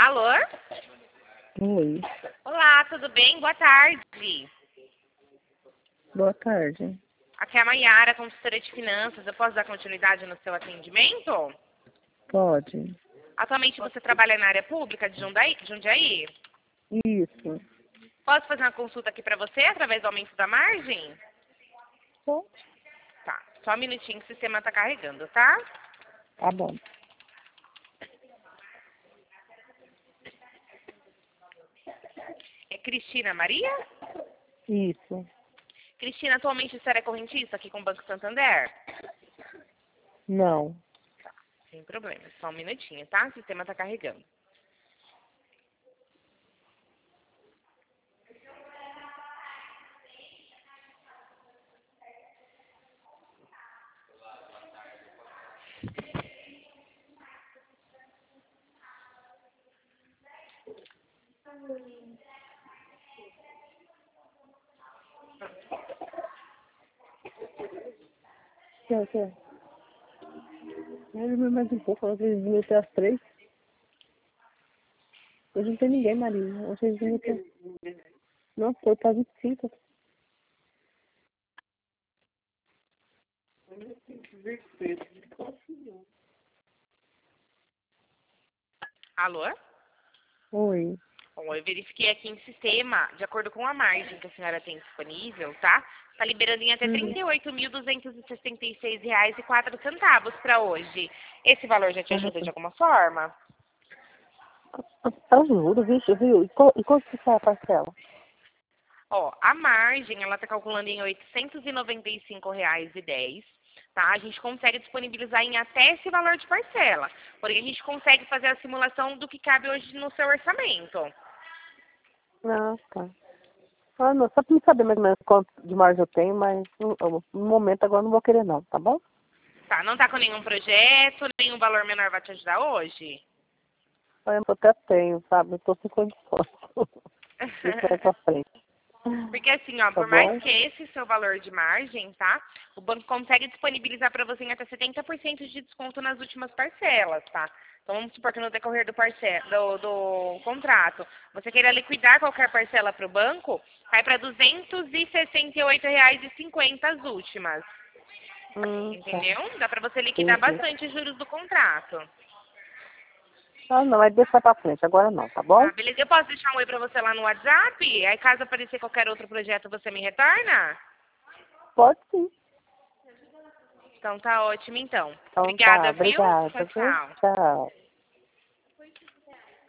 Alô? Oi, Olá, tudo bem? Boa tarde. boa tarde. Aqui é a Maiara, consultora de finanças. Eu posso dar continuidade no seu atendimento? Pode? Atualmente você trabalha na área pública de Jundiaí? Isso. Posso fazer uma consulta aqui para você através do aumento da margem? Pode. Tá, só um minutinho que o sistema está carregando, tá? Tá bom. É Cristina Maria? Isso. Cristina, atualmente você é correntista aqui com o Banco Santander? Não. Sem problema, só um minutinho, tá? O sistema está carregando. Quer? Ele me mais um pouco, falou que eles vinham até as 3. Hoje não tem ninguém, Maria. Hoje eles vinham até... Nossa, foi para 25. Alô? Oi. Bom, eu verifiquei aqui em sistema, de acordo com a margem que a senhora tem disponível, tá? Está liberando em até R$ Uhum. 38.266,04 para hoje. Esse valor já te ajuda de alguma forma? Ajuda, viu? E quanto que sai a parcela? Ó, a margem, ela está calculando em R$ 895,10, tá? A gente consegue disponibilizar em até esse valor de parcela. Porém, a gente consegue fazer a simulação do que cabe hoje no seu orçamento. Ah, tá. Ah, não, só para me saber mais ou menos quanto de margem eu tenho, mas no momento agora eu não vou querer não, tá bom? Tá, não tá com nenhum projeto, nenhum valor menor vai te ajudar hoje? Eu até tenho, sabe? Eu tô sem condições. Isso vai pra frente. Porque assim, ó, Tá por mais bom? que esse seu valor de margem, tá? O banco consegue disponibilizar para você em até 70% de desconto nas últimas parcelas, tá? Então vamos supor que no decorrer do contrato, você queira liquidar qualquer parcela para o banco, cai para R$ 268,50 as últimas. Tá. Entendeu? Dá para você liquidar Entendi. bastante os juros do contrato. Ah, não, mas deixa pra frente. Agora não, tá bom? Tá, beleza? Eu posso deixar um oi para você lá no WhatsApp? Aí caso aparecer qualquer outro projeto, você me retorna? Pode sim. Então tá ótimo, então. Então tá, Obrigada, viu? obrigada, Tchau, viu? tchau. Tchau.